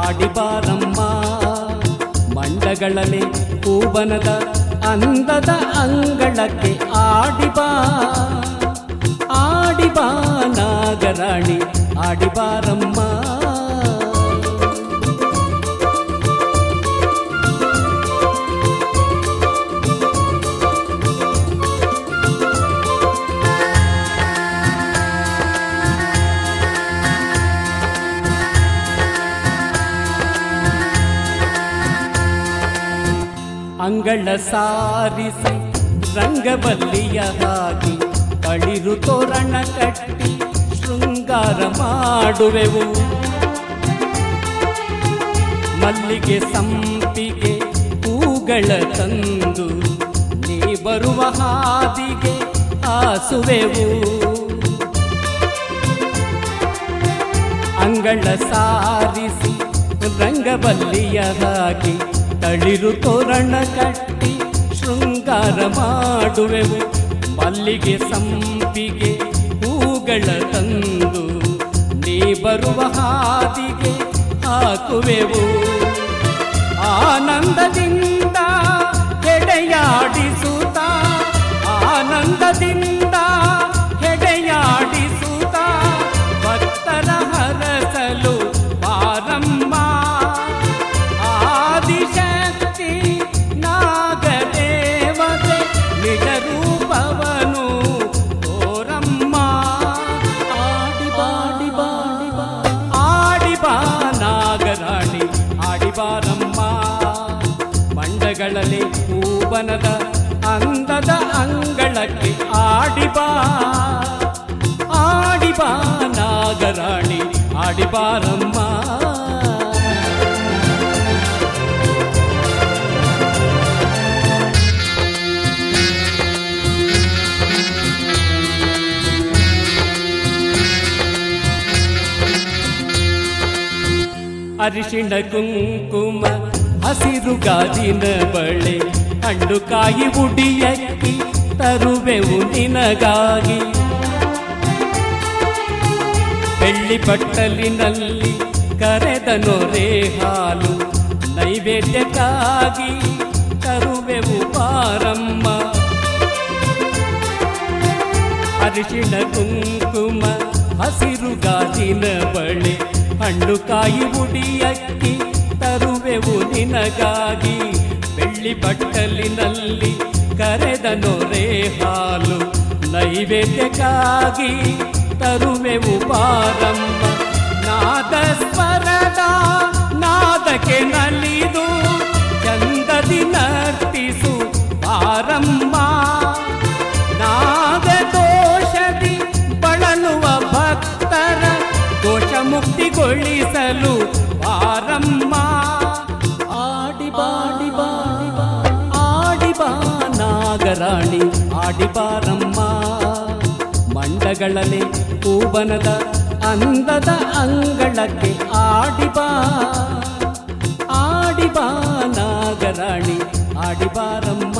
ಆಡಿಬಾರಮ್ಮ. ಮಂಡಗಳಲೆ ಹೂವನದ ಅಂದದ ಅಂಗಳಕ್ಕೆ ಆಡಿಬಾ ಆಡಿಬಾ ನಾಗರಾಣಿ ಆಡಿಬಾರಮ್ಮ. ಅಂಗಳ ಸಾರಿಸಿ ರಂಗವಲ್ಲಿಯ ಹಾಕಿ ತಳಿರು ತೋರಣ ಕಟ್ಟಿ ಶೃಂಗಾರ ಮಾಡುವೆವು. ಮಲ್ಲಿಗೆ ಸಂಪಿಗೆ ಹೂಗಳ ತಂದು ನೀ ಬರುವ ಹಾದಿಗೆ ಹಾಸುವೆವು. ಅಂಗಳ ಸಾರಿಸಿ ರಂಗವಲ್ಲಿಯ ಹಾಕಿ ತಳಿರು ತೋರಣ ಕಟ್ಟಿ ಶೃಂಗಾರ ಮಾಡುವೆವು. ಮಲ್ಲಿಗೆ ಸಂಪಿಗೆ ಹೂಗಳ ತಂದು ನೀ ಬರುವ ಹಾದಿಗೆ ಹಾಕುವೆವು. ಆನಂದದಿಂದ ಹೆಡೆಯಾಡಿಸುತ್ತ ಆನಂದದಿಂದ ಹೆಡೆಯಾಡಿಸುತ್ತ ಭಕ್ತರ ಹರಸಲು ಬಾರಮ್ಮ. ಆದಿಶಕ್ತಿ ನಾಗದೇವತೆ ನಿಜ ರೂಪವನು ತೋರಮ್ಮ. ಆಡಿಬಾ ನಾಗರಾಣಿ ಆಡಿಬಾರಮ್ಮ. ಮಂಡಗಳಲ್ಲಿ ಹೂವನದ ಅಂದದ ಅಂಗಳಕ್ಕೆ ಆಡಿಬಾ ಆಡಿಬಾ ನಾಗರಾಣಿ ಆಡಿಬಾರಮ್ಮ. ಅರಿಶಿಣ ಕುಂಕುಮ ಹಸಿರು ಗಾಜಿನ ಬಳೆ ಹಣ್ಣು ಕಾಯಿ ಉಡಿಯಕ್ಕಿ ತರುವೆವು ನಿನಗಾಗಿ. ಬೆಳ್ಳಿ ಬಟ್ಟಲಿನಲ್ಲಿ ಕರೆದ ನೊರೆ ಹಾಲು ನೈವೇದ್ಯಕ್ಕಾಗಿ ತರುವೆವು ಬಾರಮ್ಮ. ಅರಿಶಿಣ ಕುಂಕುಮ ಹಸಿರು ಗಾಜಿನ ಬಳೆ ಹಣ್ಣು ಕಾಯಿ ಉಡಿಯಕ್ಕಿ ತರುವೆವು ನಿನಗಾಗಿ. ಬೆಳ್ಳಿ ಬಟ್ಟಲಿನಲ್ಲಿ ಕರೆದ ನೊರೆ ಹಾಲು ನೈವೇದ್ಯಕ್ಕಾಗಿ ತರುವೆವು ಬಾರಮ್ಮ. ನಾದ ಸ್ವರದ ನಾದಕ್ಕೆ ನಲಿದು ಚಂದದಿ ನರ್ತಿಸು ಬಾರಮ್ಮ. ನಾದ ದೋಷದಿ ಬಳಲುವ ಭಕ್ತರ ದೋಷ ಮುಕ್ತಿಗೊಳಿಸಲು ಬಾರಮ್ಮ. ಆಡಿಬಾ ನಾಗರಾಣಿ ಆಡಿಬಾರಮ್ಮ. ಮಂಡಗಳಲ್ಲಿ ಹೂವನದ ಅಂದದ ಅಂಗಳಕ್ಕೆ ಆಡಿಬಾ ನಾಗರಾಣಿ ಆಡಿಬಾರಮ್ಮ.